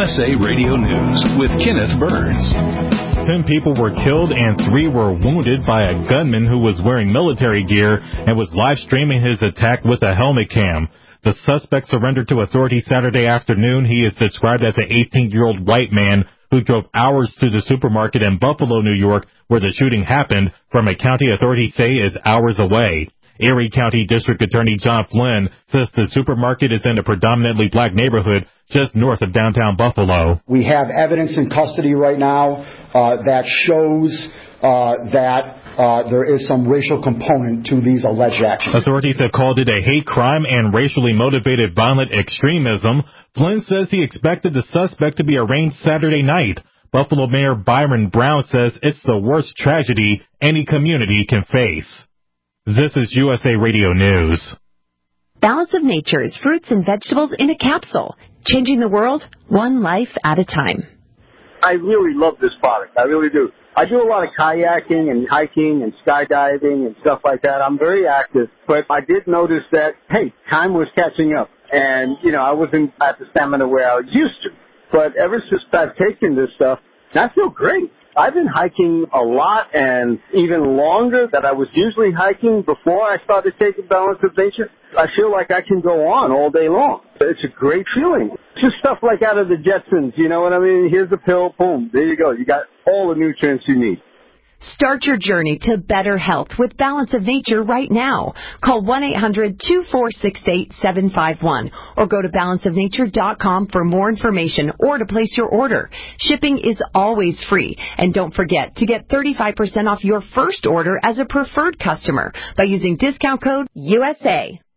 USA Radio News with Kenneth Burns. 10 people were killed and 3 were wounded by a gunman who was wearing military gear and was live streaming his attack with a helmet cam. The suspect surrendered to authorities Saturday afternoon. He is described as an 18-year-old white man who drove hours to the supermarket in Buffalo, New York, where the shooting happened, from a county authorities say is hours away. Erie County District Attorney John Flynn says the supermarket is in a predominantly black neighborhood just north of downtown Buffalo. We have evidence in custody right now that shows that there is some racial component to these alleged actions. Authorities have called it a hate crime and racially motivated violent extremism. Flynn says he expected the suspect to be arraigned Saturday night. Buffalo Mayor Byron Brown says it's the worst tragedy any community can face. This is USA Radio News. Balance of Nature's fruits and vegetables in a capsule, changing the world one life at a time. I really love this product. I really do. I do a lot of kayaking and hiking and skydiving and stuff like that. I'm very active, but I did notice that, hey, time was catching up. And, I wasn't at the stamina where I was used to. But ever since I've taken this stuff, I feel great. I've been hiking a lot and even longer than I was usually hiking before I started taking Balance of Nature. I feel like I can go on all day long. It's a great feeling. Just stuff like out of the Jetsons, you know what I mean? Here's a pill, boom, there you go. You got all the nutrients you need. Start your journey to better health with Balance of Nature right now. Call 1-800-246-8751 or go to balanceofnature.com for more information or to place your order. Shipping is always free. And don't forget to get 35% off your first order as a preferred customer by using discount code USA.